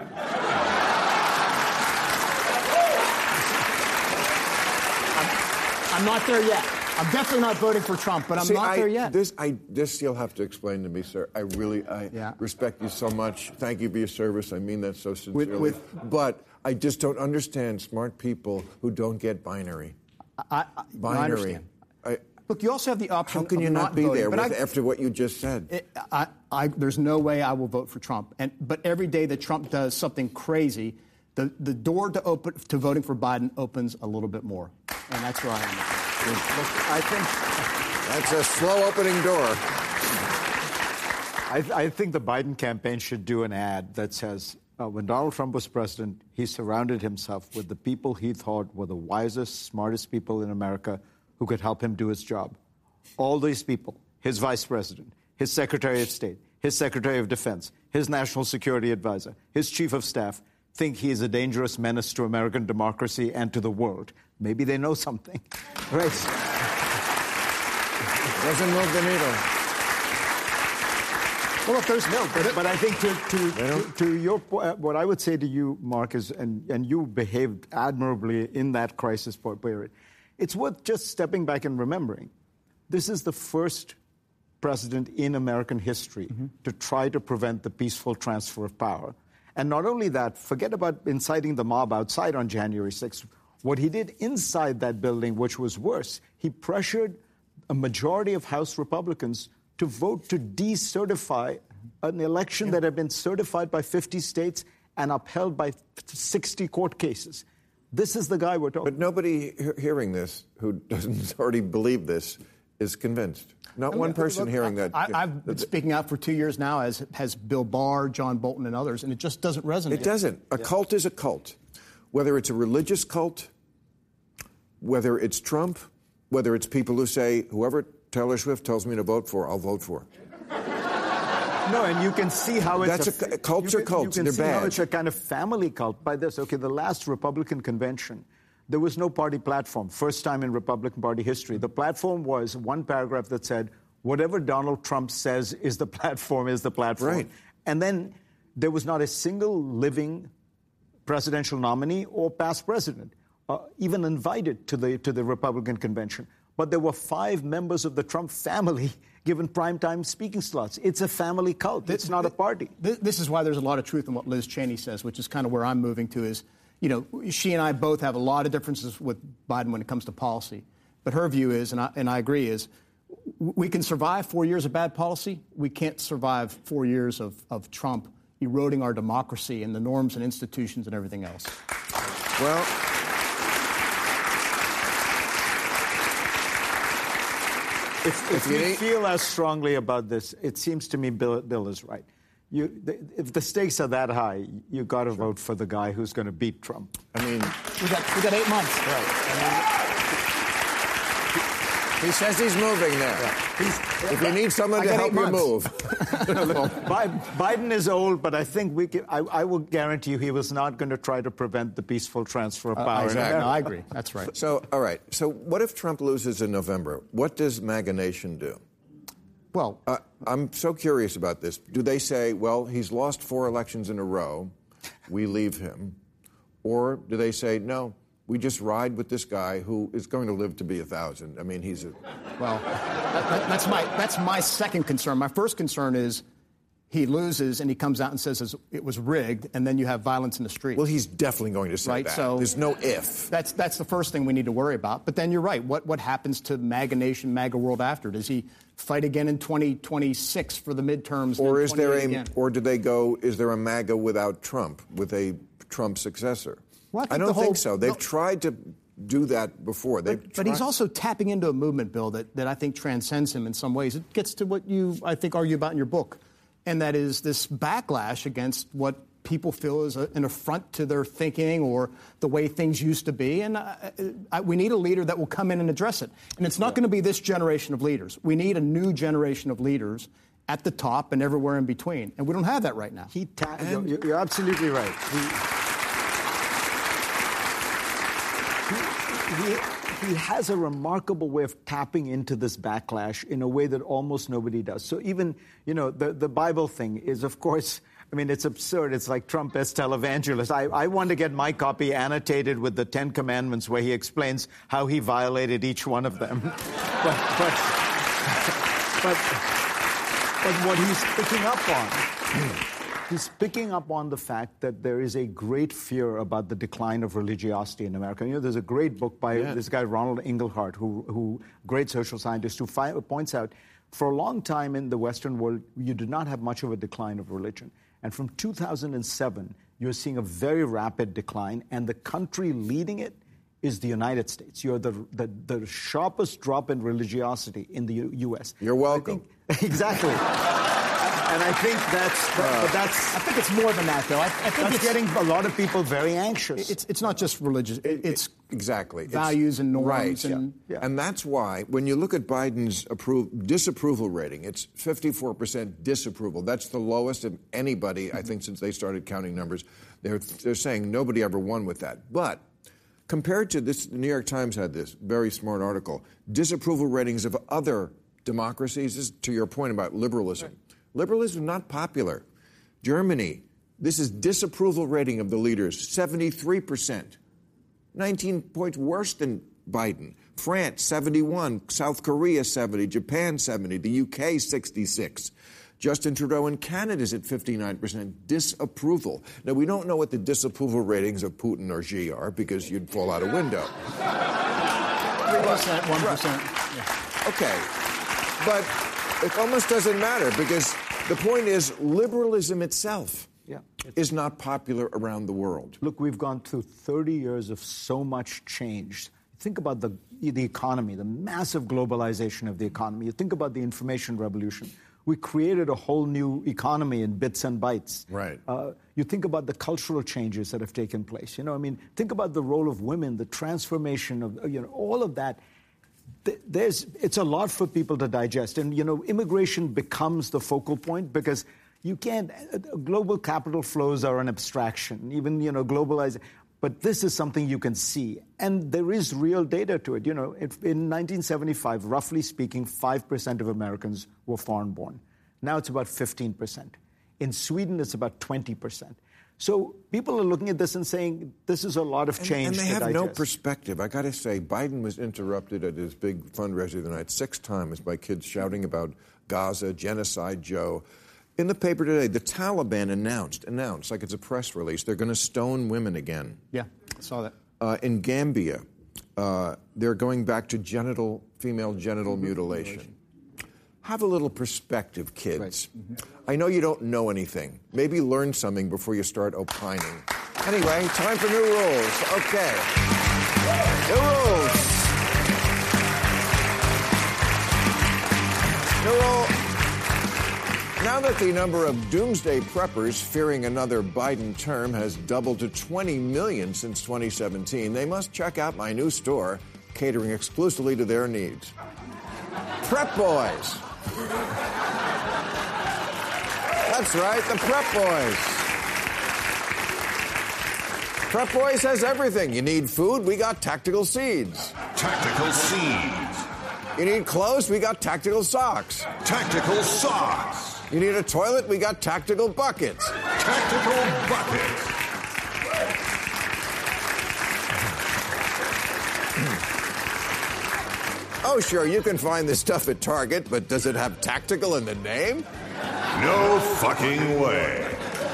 I'm, I'm not there yet. I'm definitely not voting for Trump, but I'm See, not I, there yet. This, I, this you'll have to explain to me, sir. I really, I yeah. respect you so much. Thank you for your service. I mean that so sincerely. With, with, but I just don't understand smart people who don't get binary. I, I, binary. I understand. I, Look, you also have the option. How can of you not, not be voting, there with, I, after what you just said? It, I, I, there's no way I will vote for Trump. And but every day that Trump does something crazy, the, the door to open to voting for Biden opens a little bit more, and that's where I am. Look, I think that's a slow opening door. I, I think the Biden campaign should do an ad that says, uh, when Donald Trump was president, he surrounded himself with the people he thought were the wisest, smartest people in America who could help him do his job. All these people, his vice president, his secretary of state, his secretary of defense, his national security advisor, his chief of staff, think he is a dangerous menace to American democracy and to the world. Maybe they know something. Right. Doesn't move the needle. Well, if there's no, but, but I think to, to, to, to your point, what I would say to you, Mark, is, and, and you behaved admirably in that crisis period, it's worth just stepping back and remembering, this is the first president in American history mm-hmm. to try to prevent the peaceful transfer of power. And not only that, forget about inciting the mob outside on January sixth. What he did inside that building, which was worse, he pressured a majority of House Republicans to vote to decertify an election yeah. that had been certified by fifty states and upheld by sixty court cases. This is the guy we're talking about. But nobody he- hearing this who doesn't already believe this is convinced. Not I mean, one person look, hearing I, that. I, I've been speaking out for two years now, as has Bill Barr, John Bolton, and others, and it just doesn't resonate. It doesn't. A yeah. cult is a cult. Whether it's a religious cult, whether it's Trump, whether it's people who say, whoever Taylor Swift tells me to vote for, I'll vote for. No, and you can see how it's That's a, a cults you are can, cults. You can They're see bad. how it's a kind of family cult by this. Okay, the last Republican convention, there was no party platform. First time in Republican Party history. The platform was one paragraph that said, whatever Donald Trump says is the platform, is the platform. Right. And then there was not a single living presidential nominee or past president uh, even invited to the to the Republican convention. But there were five members of the Trump family given primetime speaking slots. It's a family cult. It's not a party. This is why there's a lot of truth in what Liz Cheney says, which is kind of where I'm moving to is, you know, she and I both have a lot of differences with Biden when it comes to policy. But her view is, and I, and I agree, is we can survive four years of bad policy. We can't survive four years of, of Trump eroding our democracy and the norms and institutions and everything else. Well, if, if you need... feel as strongly about this, it sees to me Bill, Bill is right. You, the, if the stakes are that high, you got to sure. vote for the guy who's going to beat Trump. I mean, we got we got eight months. Right. I mean, He says he's moving there. Yeah. He's, if you need someone to help you move. Biden is old, but I think we can, I, I will guarantee you he was not going to try to prevent the peaceful transfer of power. Uh, exactly. No, I agree. That's right. So, all right. So what if Trump loses in November? What does MAGA Nation do? Well, uh, I'm so curious about this. Do they say, well, he's lost four elections in a row, we leave him? Or do they say, no, we just ride with this guy who is going to live to be a thousand? I mean, he's a... Well, that, that, that's my that's my second concern. My first concern is he loses and he comes out and says it was rigged, and then you have violence in the street. Well, he's definitely going to say right? that. So there's no if. That's that's the first thing we need to worry about. But then you're right. What what happens to MAGA Nation, MAGA world after? Does he fight again in twenty twenty-six for the midterms? Or is there a again? or do they go? Is there a MAGA without Trump, with a Trump successor? Well, I, I don't whole, think so. They've no, tried to do that before. They've but, but he's also tapping into a movement, Bill, that, that I think transcends him in some ways. It gets to what you, I think, argue about in your book, and that is this backlash against what people feel is a, an affront to their thinking or the way things used to be. And I, I, we need a leader that will come in and address it. And it's not going to be this generation of leaders. We need a new generation of leaders at the top and everywhere in between. And we don't have that right now. He ta- you're, you're absolutely right. He, He, he has a remarkable way of tapping into this backlash in a way that almost nobody does. So even, you know, the, the Bible thing is, of course, I mean, it's absurd. It's like Trump as televangelist. I, I want to get my copy annotated with the Ten Commandments where he explains how he violated each one of them. but, but, but, but what he's picking up on... He's picking up on the fact that there is a great fear about the decline of religiosity in America. You know, there's a great book by yeah. this guy, Ronald Inglehart, who, who great social scientist, who fi- points out for a long time in the Western world, you did not have much of a decline of religion. And from two thousand seven, you're seeing a very rapid decline, and the country leading it is the United States. You're the, the, the sharpest drop in religiosity in the U- U.S. You're welcome. Think, exactly. And I think that's, uh, but that's. I think it's more than that, though. I, I think that's it's getting a lot of people very anxious. It's it's not just religious. It, it's exactly values it's, and norms, right? And yeah. Yeah. and that's why when you look at Biden's approve, disapproval rating, it's fifty-four percent disapproval. That's the lowest of anybody, mm-hmm. I think, since they started counting numbers. They're they're saying nobody ever won with that, but. Compared to this, the New York Times had this very smart article, disapproval ratings of other democracies, this is to your point about liberalism. Right. Liberalism not popular. Germany, this is disapproval rating of the leaders, seventy-three percent. nineteen points worse than Biden. France, seventy-one. South Korea, seventy. Japan, seventy. The U K, sixty-six. Justin Trudeau in Canada is at fifty-nine percent disapproval. Now, we don't know what the disapproval ratings of Putin or Xi are because you'd fall out a window. three percent, one percent. Yeah. Okay. But it almost doesn't matter because the point is liberalism itself yeah. is not popular around the world. Look, we've gone through thirty years of so much change. Think about the, the economy, the massive globalization of the economy. You think about the information revolution. We created a whole new economy in bits and bytes. Right. Uh, you think about the cultural changes that have taken place. You know, I mean, think about the role of women, the transformation of, you know, all of that. There's, it's a lot for people to digest. And, you know, immigration becomes the focal point because you can't, global capital flows are an abstraction, even, you know, globalized. But this is something you can see. And there is real data to it. You know, in nineteen seventy-five, roughly speaking, five percent of Americans were foreign-born. Now it's about fifteen percent. In Sweden, it's about twenty percent. So people are looking at this and saying, this is a lot of change. And, and they to have digest. no perspective. I got to say, Biden was interrupted at his big fundraiser the night six times by kids shouting about Gaza, Genocide Joe. In the paper today, the Taliban announced, announced, like it's a press release, they're going to stone women again. Yeah, I saw that. Uh, in Gambia, uh, they're going back to genital, female genital mm-hmm. mutilation. Have a little perspective, kids. Right. Mm-hmm. I know you don't know anything. Maybe learn something before you start opining. Anyway, time for new rules. Okay. New rules. New rule. Now that the number of doomsday preppers fearing another Biden term has doubled to twenty million since twenty seventeen, they must check out my new store, catering exclusively to their needs. Prep Boys. That's right, the Prep Boys. Prep Boys has everything. You need food, we got Tactical Seeds. Tactical Seeds. You need clothes, we got Tactical Socks. Tactical Socks. You need a toilet, we got Tactical Buckets. Tactical Buckets. Oh, sure, you can find this stuff at Target, but does it have tactical in the name? No fucking way.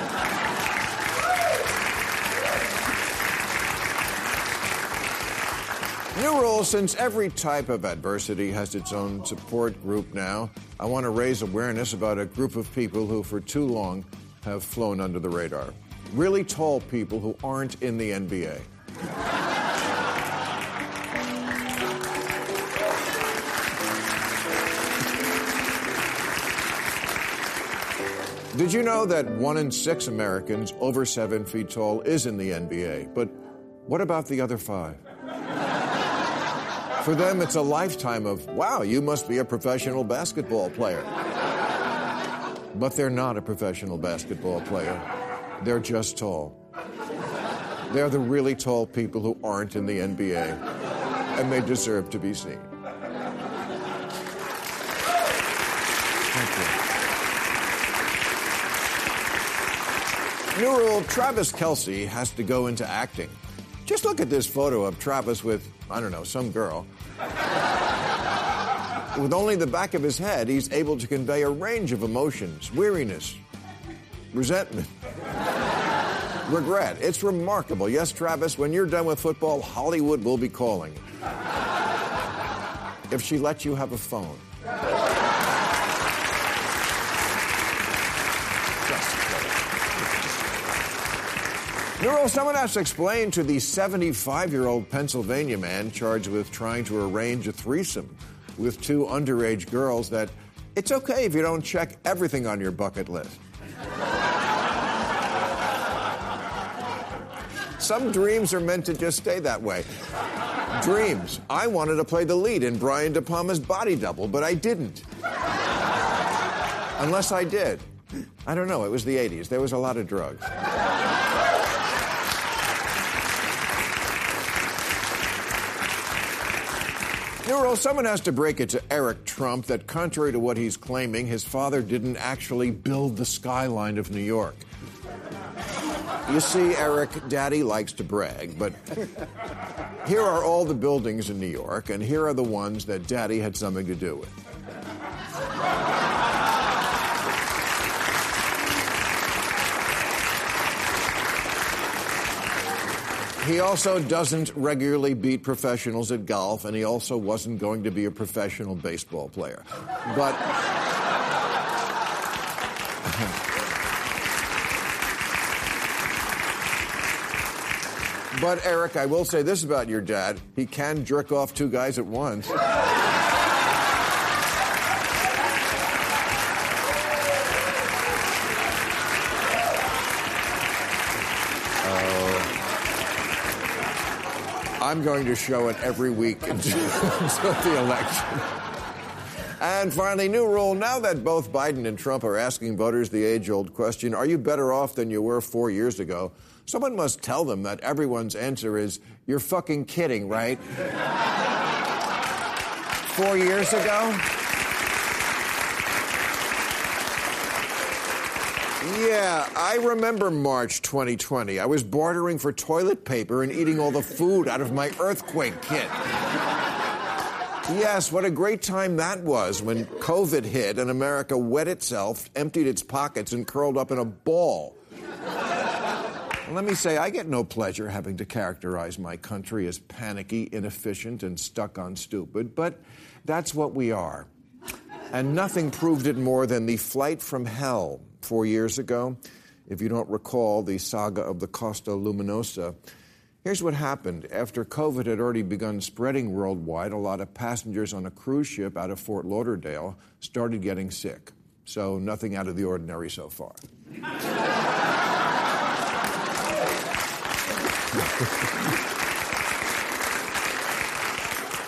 New rule, since every type of adversity has its own support group now, I want to raise awareness about a group of people who for too long have flown under the radar. Really tall people who aren't in the N B A. Did you know that one in six Americans over seven feet tall is in the N B A? But what about the other five? For them, it's a lifetime of, wow, you must be a professional basketball player. But they're not a professional basketball player. They're just tall. They're the really tall people who aren't in the N B A, and they deserve to be seen. Thank you. New rule, Travis Kelce has to go into acting. Just look at this photo of Travis with, I don't know, some girl. With only the back of his head, he's able to convey a range of emotions, weariness, resentment, regret. It's remarkable. Yes, Travis, when you're done with football, Hollywood will be calling. If she lets you have a phone. Neuro, someone has to explain to the seventy-five-year-old Pennsylvania man charged with trying to arrange a threesome with two underage girls that it's okay if you don't check everything on your bucket list. Some dreams are meant to just stay that way. Dreams. I wanted to play the lead in Brian De Palma's Body Double, but I didn't. Unless I did. I don't know. It was the eighties. There was a lot of drugs. Neuro, someone has to break it to Eric Trump that contrary to what he's claiming, his father didn't actually build the skyline of New York. You see, Eric, Daddy likes to brag, but here are all the buildings in New York, and here are the ones that Daddy had something to do with. He also doesn't regularly beat professionals at golf, and he also wasn't going to be a professional baseball player. But... But, Eric, I will say this about your dad. He can jerk off two guys at once. I'm going to show it every week until, until the election. And finally, new rule. Now that both Biden and Trump are asking voters the age-old question, are you better off than you were four years ago? Someone must tell them that everyone's answer is, you're fucking kidding, right? Four years ago? Yeah, I remember March twenty twenty. I was bartering for toilet paper and eating all the food out of my earthquake kit. Yes, what a great time that was when COVID hit and America wet itself, emptied its pockets, and curled up in a ball. And let me say, I get no pleasure having to characterize my country as panicky, inefficient, and stuck on stupid, but that's what we are. And nothing proved it more than the flight from hell four years ago. If you don't recall the saga of the Costa Luminosa, here's what happened. After COVID had already begun spreading worldwide, a lot of passengers on a cruise ship out of Fort Lauderdale started getting sick. So nothing out of the ordinary so far.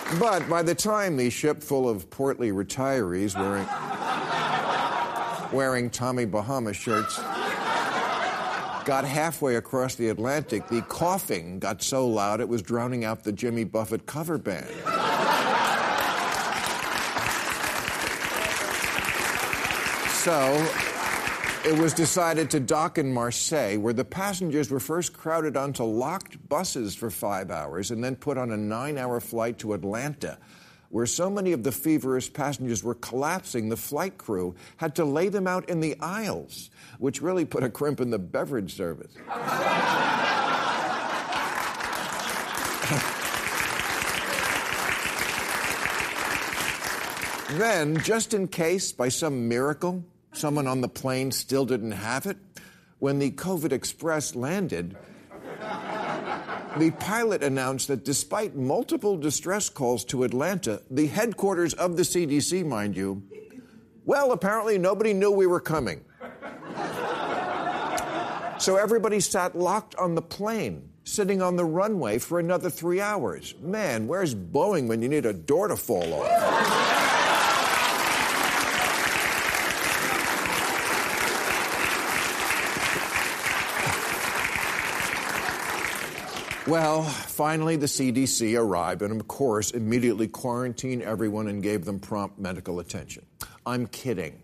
But by the time the ship full of portly retirees wearing, wearing Tommy Bahama shirts got halfway across the Atlantic, the coughing got so loud it was drowning out the Jimmy Buffett cover band. So it was decided to dock in Marseille, where the passengers were first crowded onto locked buses for five hours and then put on a nine-hour flight to Atlanta, where so many of the feverish passengers were collapsing, the flight crew had to lay them out in the aisles, which really put a crimp in the beverage service. Then, just in case, by some miracle, someone on the plane still didn't have it, when the COVID Express landed, the pilot announced that despite multiple distress calls to Atlanta, the headquarters of the C D C, mind you, well, apparently nobody knew we were coming. So everybody sat locked on the plane, sitting on the runway for another three hours. Man, where's Boeing when you need a door to fall off? Well, finally the C D C arrived and, of course, immediately quarantined everyone and gave them prompt medical attention. I'm kidding.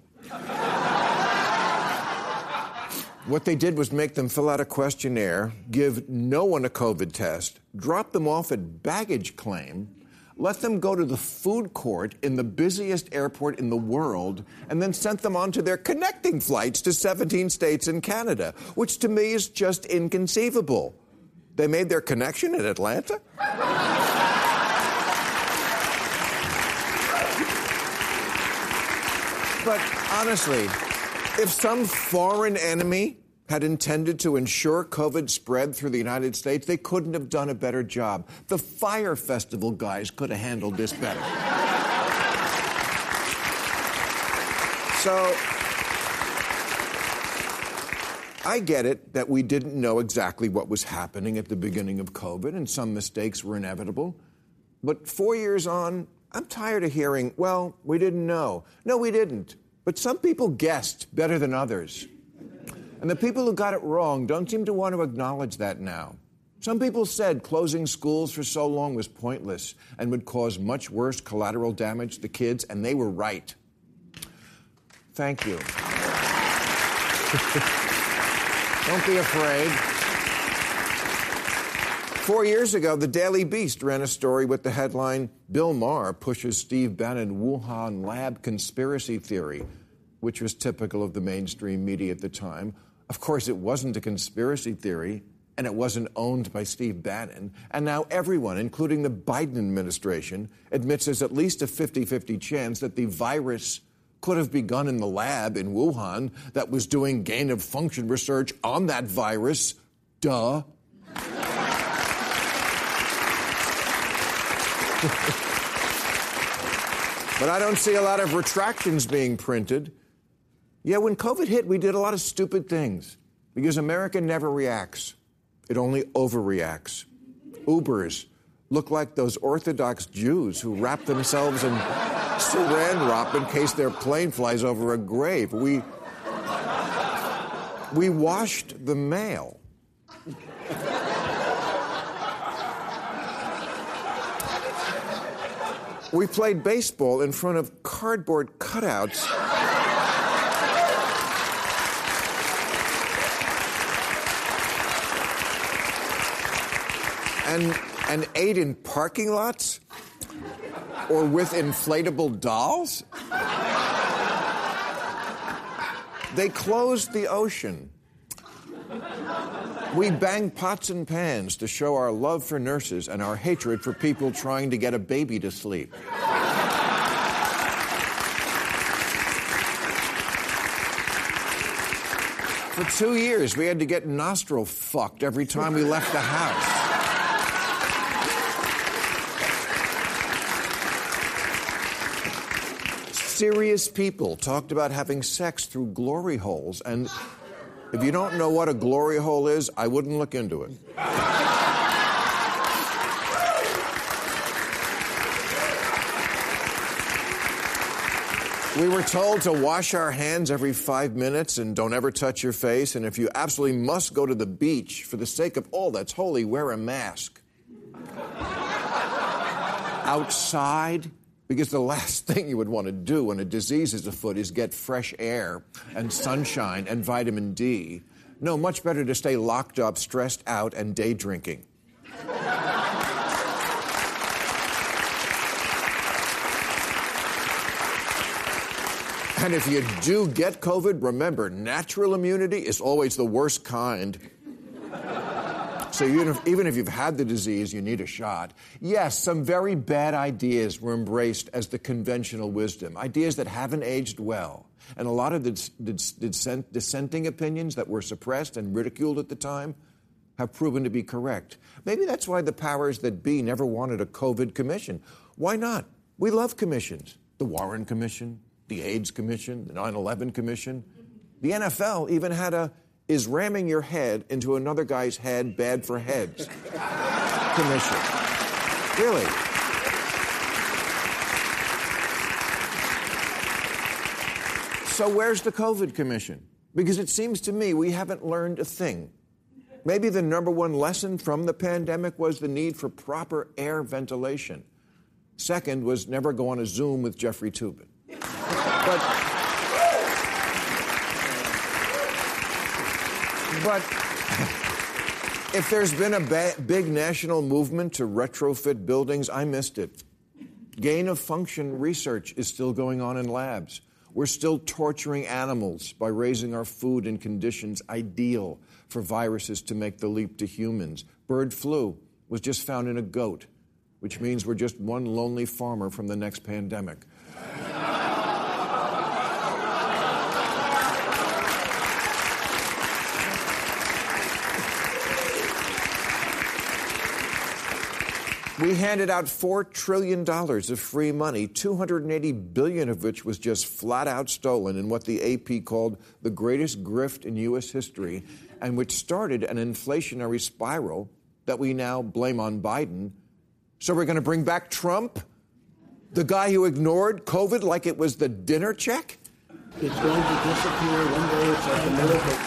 What they did was make them fill out a questionnaire, give no one a COVID test, drop them off at baggage claim, let them go to the food court in the busiest airport in the world, and then sent them on to their connecting flights to seventeen states and Canada, which to me is just inconceivable. They made their connection in Atlanta? But honestly, if some foreign enemy had intended to ensure COVID spread through the United States, they couldn't have done a better job. The Fire Festival guys could have handled this better. So I get it that we didn't know exactly what was happening at the beginning of COVID, and some mistakes were inevitable. But four years on, I'm tired of hearing, well, we didn't know. No, we didn't. But some people guessed better than others. And the people who got it wrong don't seem to want to acknowledge that now. Some people said closing schools for so long was pointless and would cause much worse collateral damage to kids, and they were right. Thank you. Don't be afraid. Four years ago, the Daily Beast ran a story with the headline, Bill Maher pushes Steve Bannon Wuhan lab conspiracy theory, which was typical of the mainstream media at the time. Of course, it wasn't a conspiracy theory, and it wasn't owned by Steve Bannon. And now everyone, including the Biden administration, admits there's at least a fifty-fifty chance that the virus could have begun in the lab in Wuhan that was doing gain-of-function research on that virus. Duh. But I don't see a lot of retractions being printed. Yeah, when COVID hit, we did a lot of stupid things because America never reacts. It only overreacts. Ubers look like those Orthodox Jews who wrap themselves in saran wrap in case their plane flies over a grave. We, we washed the mail. We played baseball in front of cardboard cutouts. And, and ate in parking lots? Or with inflatable dolls? They closed the ocean. We banged pots and pans to show our love for nurses and our hatred for people trying to get a baby to sleep. For two years, we had to get nostril fucked every time we left the house. Serious people talked about having sex through glory holes, and if you don't know what a glory hole is, I wouldn't look into it. We were told to wash our hands every five minutes and don't ever touch your face. And if you absolutely must go to the beach, for the sake of all that's holy, wear a mask. Outside, because the last thing you would want to do when a disease is afoot is get fresh air and sunshine and vitamin D. No, much better to stay locked up, stressed out, and day drinking. And if you do get COVID, remember, natural immunity is always the worst kind. So even if, even if you've had the disease, you need a shot. Yes, some very bad ideas were embraced as the conventional wisdom, ideas that haven't aged well. And a lot of the dissent, dissenting opinions that were suppressed and ridiculed at the time have proven to be correct. Maybe that's why the powers that be never wanted a COVID commission. Why not? We love commissions. The Warren Commission, the AIDS Commission, the nine eleven Commission. The N F L even had a is ramming your head into another guy's head bad for heads commission. Really. So where's the COVID Commission? Because it seems to me we haven't learned a thing. Maybe the number one lesson from the pandemic was the need for proper air ventilation. Second was never go on a Zoom with Jeffrey Toobin. But, but if there's been a ba- big national movement to retrofit buildings, I missed it. Gain of function research is still going on in labs. We're still torturing animals by raising our food in conditions ideal for viruses to make the leap to humans. Bird flu was just found in a goat, which means we're just one lonely farmer from the next pandemic. We handed out four trillion dollars of free money, two hundred eighty billion dollars of which was just flat out stolen in what the A P called the greatest grift in U S history, and which started an inflationary spiral that we now blame on Biden. So we're going to bring back Trump, the guy who ignored COVID like it was the dinner check? It's going to disappear one day. It's like a miracle.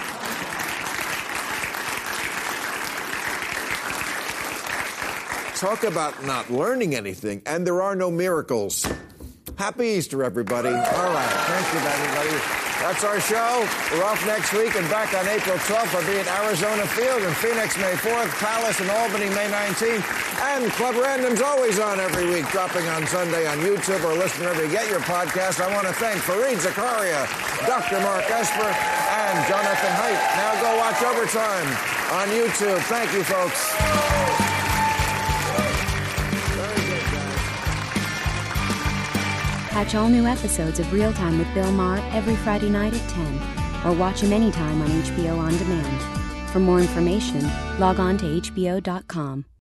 Talk about not learning anything, and there are no miracles. Happy Easter, everybody. All right, thank you, everybody. That's our show. We're off next week and back on April twelfth. I'll be at Arizona Field in Phoenix May fourth, Palace in Albany May nineteenth, and Club Random's always on every week, dropping on Sunday on YouTube or listen wherever you get your podcast. I want to thank Fareed Zakaria, Doctor Mark Esper, and Jonathan Haidt. Now go watch Overtime on YouTube. Thank you, folks. Catch all new episodes of Real Time with Bill Maher every Friday night at ten, or watch him anytime on H B O On Demand. For more information, log on to H B O dot com.